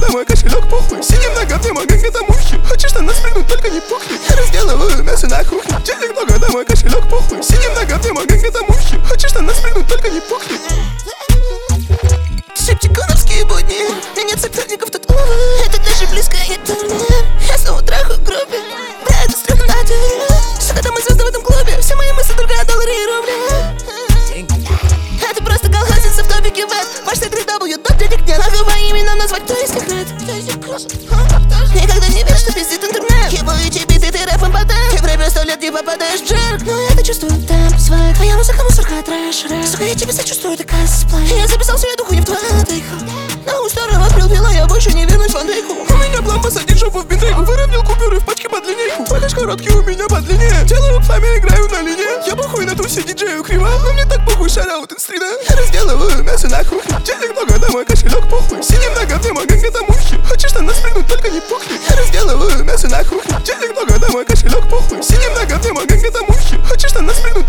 мой кошелек пухлый. Сидим на говне, мой ганг это мухи. Хочешь на нас прыгнуть, только не пухли. Я разделываю мясо на кухне. Денег много, да мой кошелек пухлый. Сидим на говне, мой ганг это мухи. Хочешь на нас прыгнуть, только не пухли. Септиконовские будни, мне нет соперников тут, это даже близко не турнир. Я снова трахаю в группе, да это стрёмно на дверь. Сука, мы звезды в этом клубе, все мои мысли только о долларе и рубле. Это просто колхозница в топике веб. Ваш W, доп денег нет, могу по именам назвать, кто из них рэд. Никогда не верь, что пиздит интернет. Ебучий биты, ты рэпом потом. Ты в рэпе 100 лет не попадаешь в джерк. Но я-то чувствую темп свой. Твоя музыка мусорка, трэш, рэп. Сука, я тебе сочувствую, ты косплей. Я записал всю эту хуйню в твою тыху. На устаром открыл пила, я больше не вернусь в Андейку. У меня план посадить жопу в бинтейку. Выровнял купюры в пачке под линейку. Пакаш короткий у меня под длине. Делаю пламя, играю на линии. Я похуй на тусе, диджею криво. Но мне так похуй, шараут инстрида. Я разделываю мясо на кухне. Денег много, да мой кошелек пухлый. Сидим на говне, мой ганг это мухи. Хочешь на нас прыгнуть, только не пухли. Я разделываю мясо на кухне. Денег много, да мой кошелек пухлый. Сидим на говне, мой ганг это мухи. Хочешь на нас прыгнуть,